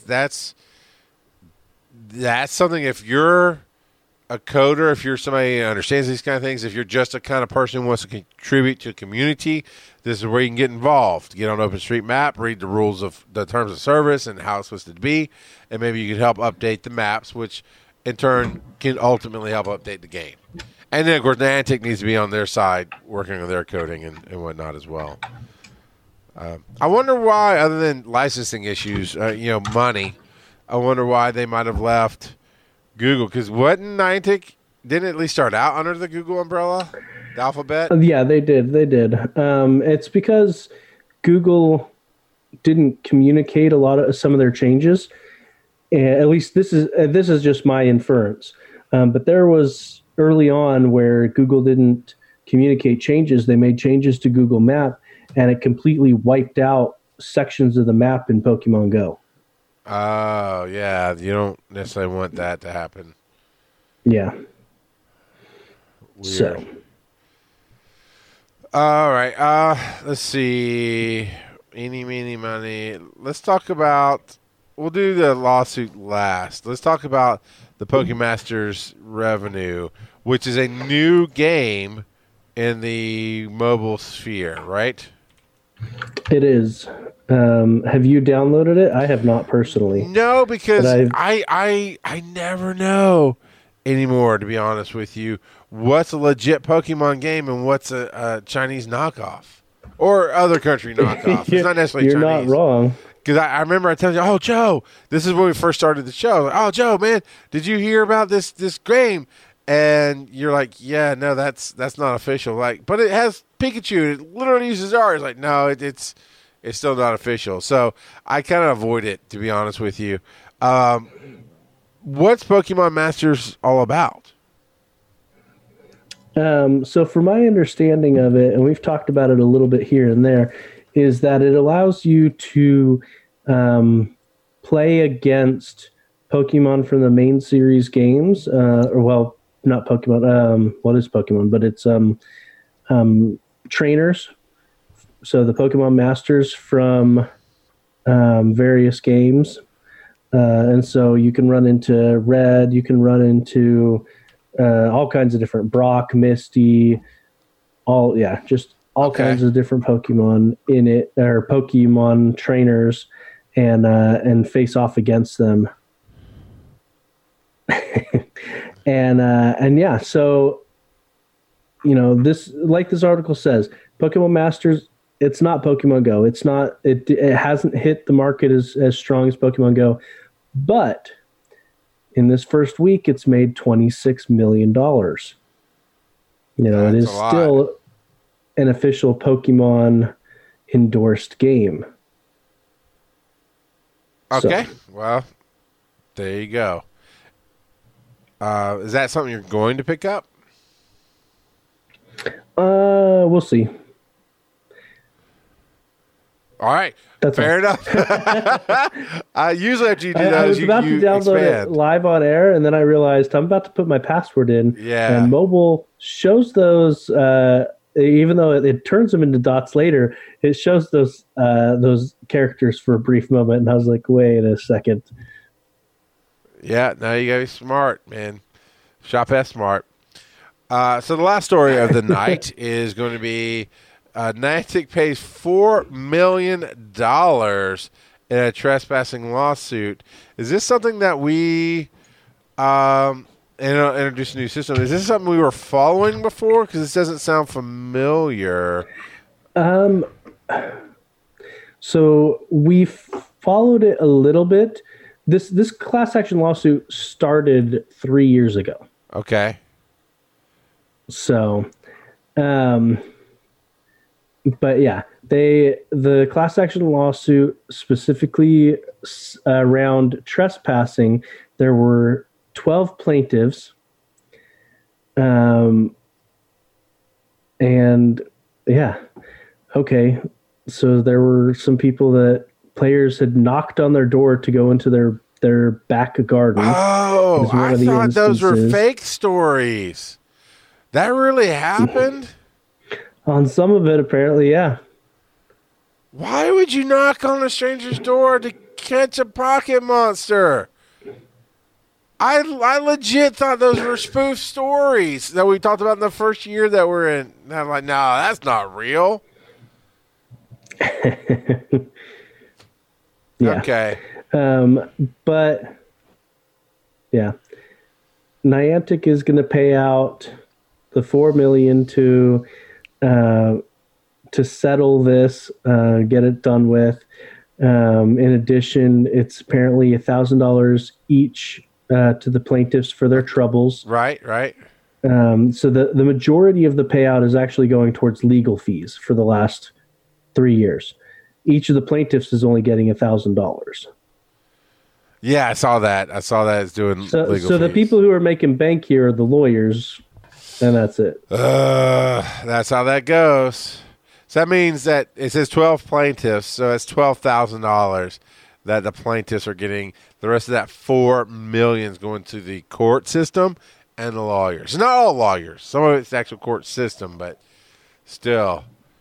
something. If you're a coder, if you're somebody who understands these kind of things, if you're just a kind of person who wants to contribute to a community, this is where you can get involved. Get on OpenStreetMap, read the rules of the terms of service and how it's supposed to be, and maybe you can help update the maps, which in turn can ultimately help update the game. And then, of course, Niantic needs to be on their side, working on their coding and whatnot as well. I wonder why, other than licensing issues, money, I wonder why they might have left Google, because Niantic didn't at least start out under the Google umbrella, the Alphabet? Yeah, they did. It's because Google didn't communicate some of their changes. At least this is just my inference. But there was early on where Google didn't communicate changes. They made changes to Google Map, and it completely wiped out sections of the map in Pokemon Go. Oh, yeah. You don't necessarily want that to happen. Yeah. Weird. So. All right. Let's see. Eeny, meeny, money. Let's talk about... We'll do the lawsuit last. Let's talk about the Pokemasters revenue, which is a new game in the mobile sphere, right? It is. Have you downloaded it? I have not personally. No, because I never know anymore, to be honest with you, what's a legit Pokemon game and what's a Chinese knockoff or other country knockoff. It's not necessarily You're Chinese. You're not wrong. Because I remember I telling you, oh, Joe, this is when we first started the show. Like, oh, Joe, man, did you hear about this game? And you're like, yeah, no, that's not official. Like, but it has Pikachu. It literally uses ours. Like, no, it's still not official. So I kind of avoid it, to be honest with you. What's Pokemon Masters all about? So from my understanding of it, and we've talked about it a little bit here and there, is that it allows you to play against Pokemon from the main series games, not Pokemon. What is Pokemon? But it's trainers. So the Pokemon Masters from various games. And so you can run into Red, you can run into all kinds of different Brock, Misty, all kinds of different Pokemon in it, or Pokemon trainers, and face off against them. And yeah, so this, like this article says, Pokemon Masters, it's not Pokemon Go. It's not. It hasn't hit the market as strong as Pokemon Go, but in this first week, it's made $26 million. It is still an official Pokemon endorsed game. Okay, well, there you go. Is that something you're going to pick up? We'll see. All right. That's Fair enough. Usually after you do that, I was about to download it live on air, and then I realized I'm about to put my password in. Yeah. And mobile shows those, even though it turns them into dots later, it shows those characters for a brief moment. And I was like, wait a second. Yeah, now you got to be smart, man. Shop S smart. So the last story of the night is going to be Niantic pays $4 million in a trespassing lawsuit. Is this something that we introduced a new system? Is this something we were following before? Because this doesn't sound familiar. So we followed it a little bit. This class action lawsuit started 3 years ago. Okay. So, but yeah, the class action lawsuit specifically around trespassing, there were 12 plaintiffs, and yeah, okay, so there were some people that players had knocked on their door to go into their back garden. Oh, I thought those were fake stories. That really happened? On some of it, apparently, yeah. Why would you knock on a stranger's door to catch a pocket monster? I legit thought those were spoof stories that we talked about in the first year that we're in. And I'm like, no, that's not real. Yeah. Okay. But yeah, Niantic is going to pay out the $4 million to settle this, get it done with. In addition, it's apparently $1,000 each to the plaintiffs for their troubles. Right. So the majority of the payout is actually going towards legal fees for the last 3 years. Each of the plaintiffs is only getting $1,000. Yeah, I saw that. It's doing legal fees. So the people who are making bank here are the lawyers, and that's it. That's how that goes. So that means that it says 12 plaintiffs, so it's $12,000 that the plaintiffs are getting. The rest of that $4 million is going to the court system and the lawyers. Not all lawyers. Some of it's the actual court system, but still.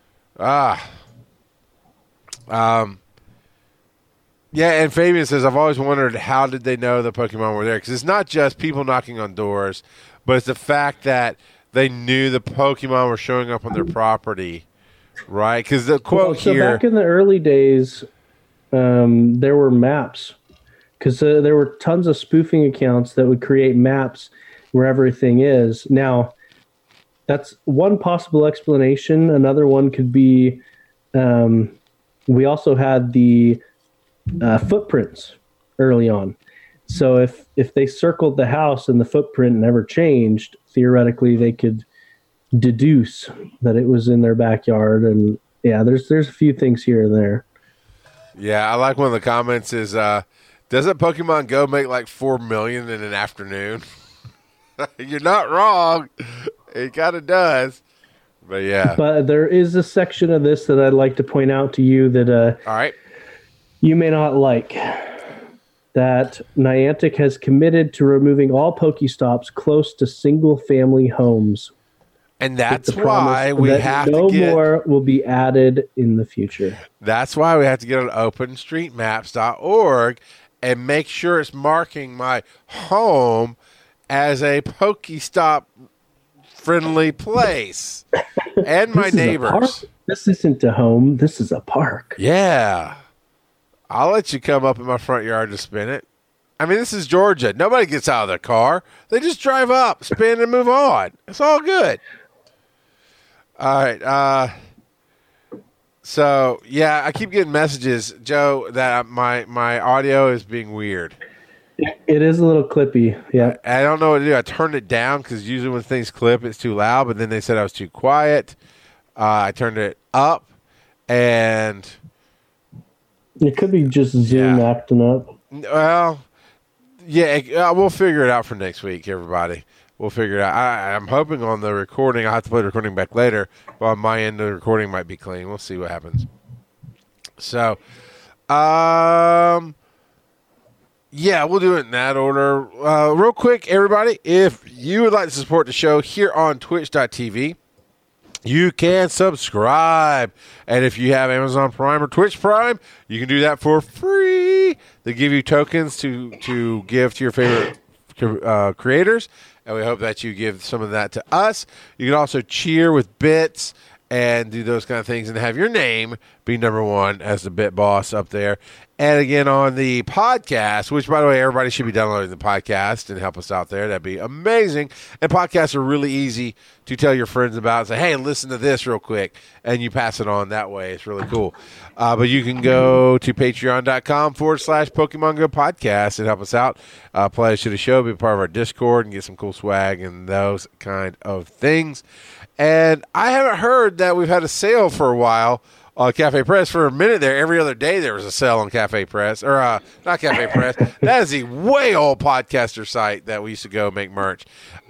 Yeah, and Fabian says, I've always wondered how did they know the Pokemon were there? Because it's not just people knocking on doors, but it's the fact that they knew the Pokemon were showing up on their property, right? Because the quote so here... back in the early days, there were maps. Because there were tons of spoofing accounts that would create maps where everything is. Now, that's one possible explanation. Another one could be we also had the footprints early on. So if they circled the house and the footprint never changed, theoretically they could deduce that it was in their backyard. And yeah, there's a few things here and there. Yeah, I like one of the comments is, doesn't Pokemon Go make like $4 million in an afternoon? You're not wrong. It kind of does. But yeah. But there is a section of this that I'd like to point out to you that all right, you may not like. That Niantic has committed to removing all Pokestops close to single-family homes. And that's why we have no to get... more will be added in the future. That's why we have to get on OpenStreetMaps.org and make sure it's marking my home as a Pokestop-friendly place. And my neighbors. This isn't a home. This is a park. Yeah. I'll let you come up in my front yard to spin it. I mean, this is Georgia. Nobody gets out of their car. They just drive up, spin, and move on. It's all good. All right. So, yeah, I keep getting messages, Joe, that my audio is being weird. It is a little clippy, yeah. I don't know what to do. I turned it down because usually when things clip, it's too loud, but then they said I was too quiet. I turned it up, and... It could be just Zoom acting up. Well, yeah, we'll figure it out for next week, everybody. we'll figure it out. I'm hoping on the recording. I'll have to play the recording back later, but on my end, the recording might be clean. We'll see what happens. So, yeah, we'll do it in that order. Real quick, everybody, if you would like to support the show here on twitch.tv, you can subscribe. And if you have Amazon Prime or Twitch Prime, you can do that for free. They give you tokens to give to your favorite creators. And we hope that you give some of that to us. You can also cheer with bits and do those kind of things and have your name be number one as the bit boss up there. And again, on the podcast, which, by the way, everybody should be downloading the podcast and help us out there. That'd be amazing. And podcasts are really easy to tell your friends about and say, hey, listen to this real quick. And you pass it on that way. It's really cool. But you can go to patreon.com/Pokemon Go podcast and help us out. Play to the show, be part of our Discord, and get some cool swag and those kind of things. And I haven't heard that we've had a sale for a while on Cafe Press. For a minute there, every other day there was a sale on Cafe Press. Or, not Cafe Press. That is the way old podcaster site that we used to go make merch.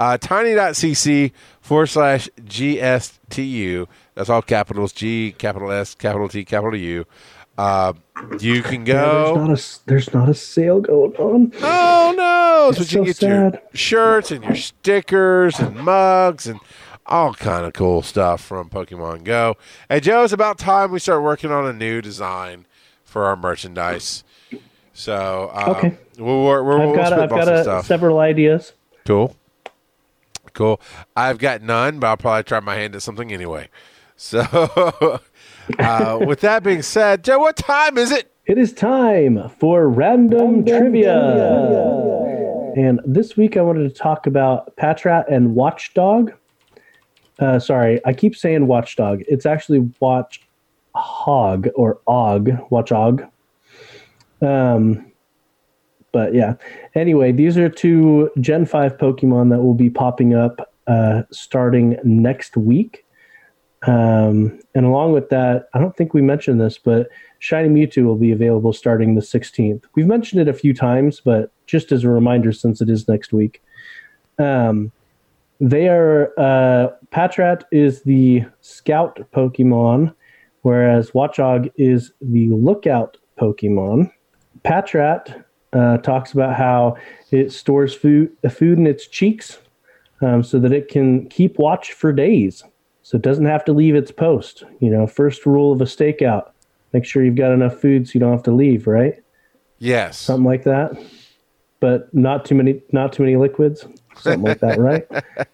Tiny.cc/GSTU. That's all capitals. G, capital S, capital T, capital U. You can go. Yeah, there's not a sale going on. Oh, no. So you can get sad. your shirts and your stickers and mugs and all kind of cool stuff from Pokemon Go. And Joe, it's about time we start working on a new design for our merchandise. So okay, I've got several ideas. Cool. I've got none, but I'll probably try my hand at something anyway. So with that being said, Joe, what time is it? It is time for random trivia. And this week I wanted to talk about Patrat and Watchdog. Sorry, I keep saying Watchdog. It's actually Watchog or Watchog. But yeah. Anyway, these are two Gen 5 Pokemon that will be popping up starting next week. And along with that, I don't think we mentioned this, but Shiny Mewtwo will be available starting the 16th. We've mentioned it a few times, but just as a reminder, since it is next week. They are Patrat is the scout Pokemon, whereas Watchog is the lookout Pokemon. Patrat talks about how it stores food in its cheeks so that it can keep watch for days. So it doesn't have to leave its post. You know, first rule of a stakeout: make sure you've got enough food so you don't have to leave. Right? Yes, something like that. But not too many liquids. Something like that, right?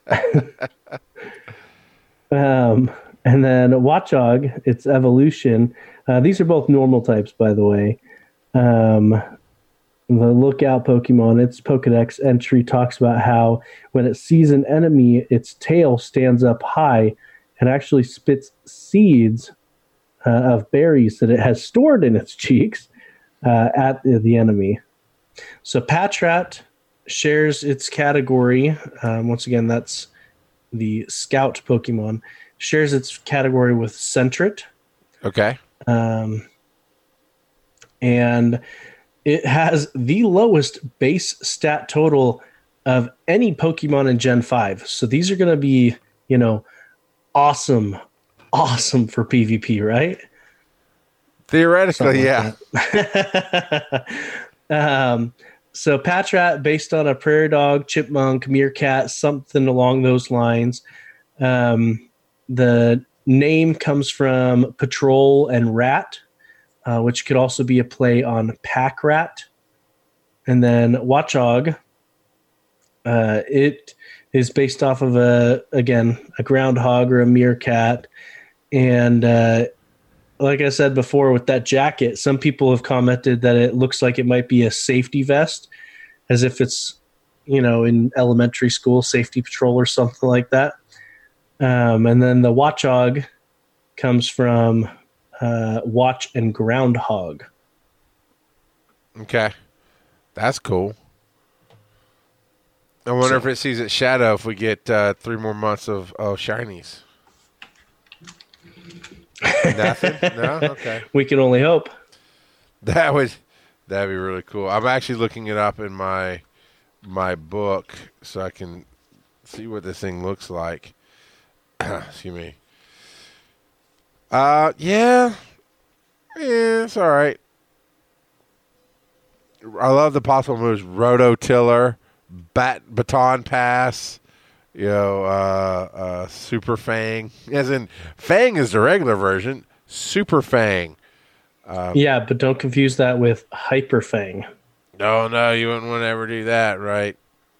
And then Watchog, its evolution. These are both normal types, by the way. The lookout Pokemon, its Pokedex entry talks about how when it sees an enemy, its tail stands up high and actually spits seeds of berries that it has stored in its cheeks at the enemy. So Patrat shares its category. Once again, that's the scout Pokemon. Shares its category with Sentret. Okay. And it has the lowest base stat total of any Pokemon in Gen 5. So these are going to be, awesome for PvP, right? Theoretically, yeah. So Patrat, based on a prairie dog, chipmunk, meerkat, something along those lines. The name comes from patrol and rat, which could also be a play on pack rat. And then Watchog, it is based off of a groundhog or a meerkat. And like I said before, with that jacket, some people have commented that it looks like it might be a safety vest, as if it's, in elementary school, safety patrol or something like that. And then the Watchog comes from watch and groundhog. Okay. That's cool. I wonder if it sees its shadow if we get 3 more months of shinies. Nothing? No? Okay. We can only hope. That'd be really cool. I'm actually looking it up in my book so I can see what this thing looks like. Excuse me. Yeah, it's all right. I love the possible moves: rototiller, baton pass. Super Fang. As in, Fang is the regular version. Super Fang. Yeah, but don't confuse that with Hyper Fang. No, you wouldn't want to ever do that, right?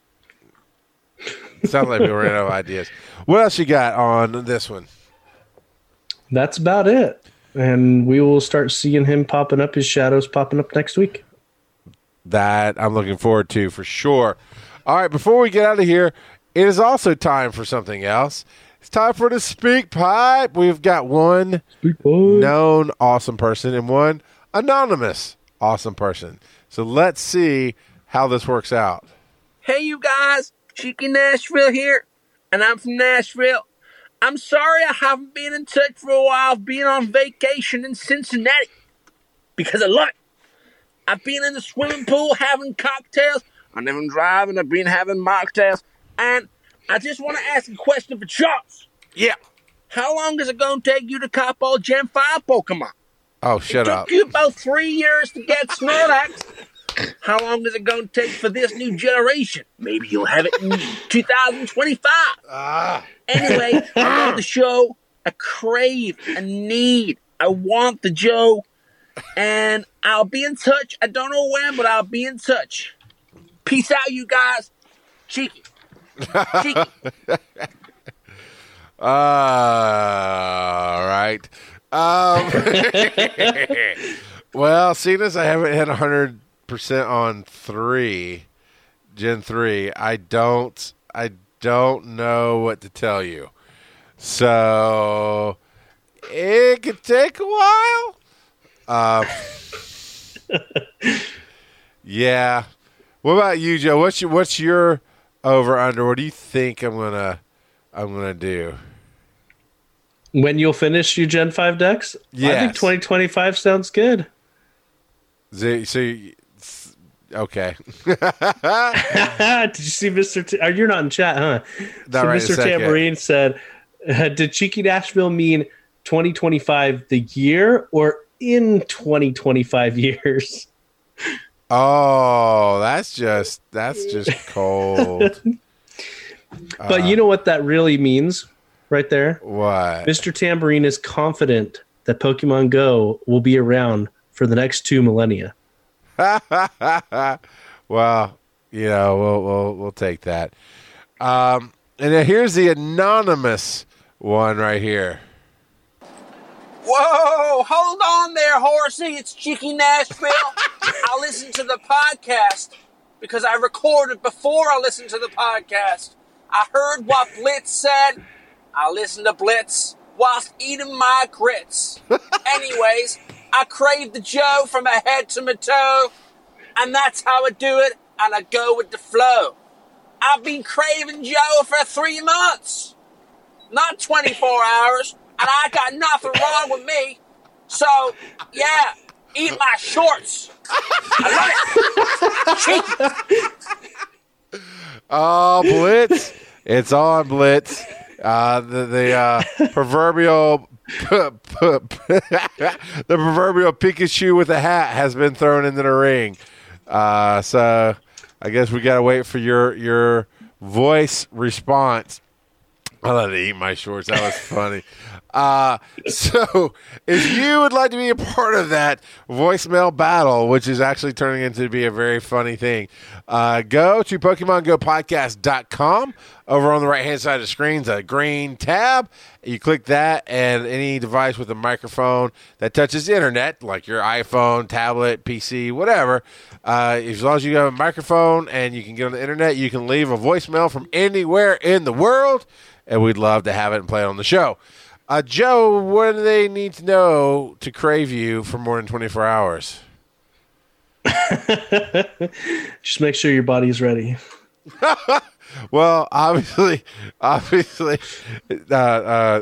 Sounds like we ran out of ideas. What else you got on this one? That's about it. And we will start seeing him popping up, his shadows popping up next week. That I'm looking forward to for sure. All right, before we get out of here, it is also time for something else. It's time for the Speak Pipe. We've got one known awesome person and one anonymous awesome person. So let's see how this works out. Hey, you guys. Cheeky Nashville here, and I'm from Nashville. I'm sorry I haven't been in touch for a while. I've been on vacation in Cincinnati because I love it. I've been in the swimming pool having cocktails. I've been driving. I've been having mocktails. And I just want to ask a question for Charles. Yeah. How long is it going to take you to cop all Gen 5 Pokemon? Oh, shut up. It took you about 3 years to get Snorlax. How long is it going to take for this new generation? Maybe you'll have it in 2025. Anyway, I love the show. I crave, I need, I want the Joe. And I'll be in touch. I don't know when, but I'll be in touch. Peace out, you guys. Cheeky. Cheeky. All right. Well, seeing as I haven't hit 100% on Gen 3, I don't know what to tell you. So it could take a while. Yeah. What about you, Joe? What's your over under? What do you think I'm gonna do? When you'll finish your Gen 5 decks? Yes. I think 2025 sounds good. Okay. Did you see Mr. You're not in chat, huh? Not so right Mr. Tambourine said, did Cheeky Nashville mean 2025 the year or in 2025 years? Oh, that's just cold. But you know what that really means right there? What? Mr. Tambourine is confident that Pokemon Go will be around for the next 2 millennia. Well, we'll take that. And then here's the anonymous one right here. Whoa, hold on there, horsey. It's Cheeky Nashville. I listened to the podcast because I recorded before I listened to the podcast. I heard what Blitz said. I listened to Blitz whilst eating my grits. Anyways, I crave the Joe from my head to my toe, and that's how I do it, and I go with the flow. I've been craving Joe for 3 months, not 24 hours, and I got nothing wrong with me. So, yeah, eat my shorts. I love it. Cheeky. Oh, Blitz. It's on, Blitz. The proverbial the proverbial Pikachu with a hat has been thrown into the ring. So I guess we got to wait for your voice response. I let it eat my shorts. That was funny. So if you would like to be a part of that voicemail battle, which is actually turning into be a very funny thing, go to PokemonGoPodcast.com. Over on the right-hand side of the screen is a green tab. You click that, and any device with a microphone that touches the internet, like your iPhone, tablet, PC, whatever, as long as you have a microphone and you can get on the internet, you can leave a voicemail from anywhere in the world, and we'd love to have it and play it on the show. Joe, what do they need to know to crave you for more than 24 hours? Just make sure your body's ready. Well, obviously,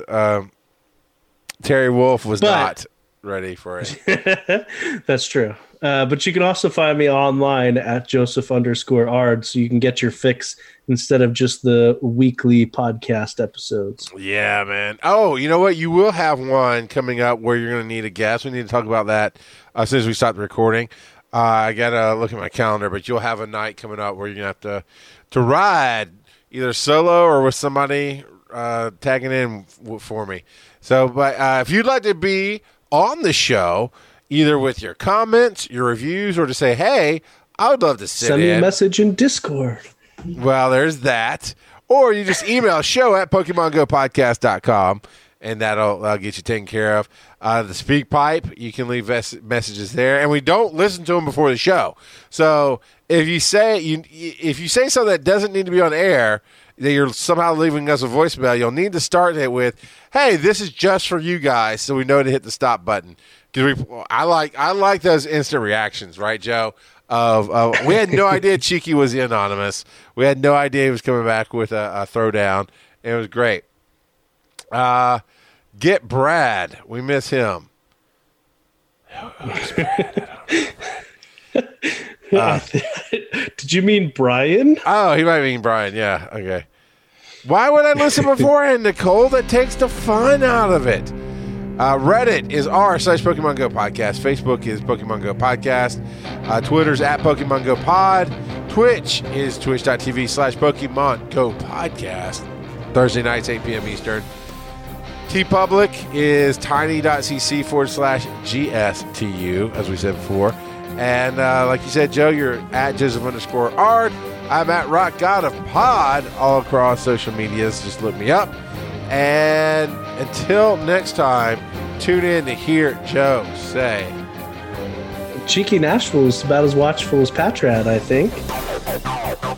Terry Wolf was not ready for it. That's true. But you can also find me online at Joseph_Ard, so you can get your fix instead of just the weekly podcast episodes. Yeah, man. Oh, you know what? You will have one coming up where you're going to need a guest. We need to talk about that as soon as we stop the recording. I got to look at my calendar, but you'll have a night coming up where you're going to have to ride either solo or with somebody tagging in for me. So, but if you'd like to be on the show, either with your comments, your reviews, or to say, hey, I would love to send me a message in Discord. Well, there's that. Or you just email show@PokemonGoPodcast.com, and that'll get you taken care of. The Speak Pipe, you can leave messages there, and we don't listen to them before the show. So if you say something that doesn't need to be on air, that you're somehow leaving us a voicemail, you'll need to start it with, hey, this is just for you guys, so we know to hit the stop button. Because I like those instant reactions, right, Joe? We had no idea Cheeky was anonymous. We had no idea he was coming back with a throwdown. It was great. Get Brad. We miss him. Did you mean Brian? Oh, he might mean Brian. Yeah. Okay. Why would I listen beforehand, Nicole? That takes the fun out of it. Reddit is r/Pokemon Go Podcast. Facebook is Pokemon Go Podcast. Twitter's @Pokemon Go Pod. Twitch is twitch.tv/Pokemon Go Podcast. Thursday nights, 8 p.m. Eastern. TeePublic is tiny.cc/GSTU, as we said before. And like you said, Joe, you're at Joseph_Ard. I'm at Rock God of Pod all across social medias. Just look me up. And until next time, tune in to hear Joe say, Cheeky Nashville is about as watchful as Patrat, I think.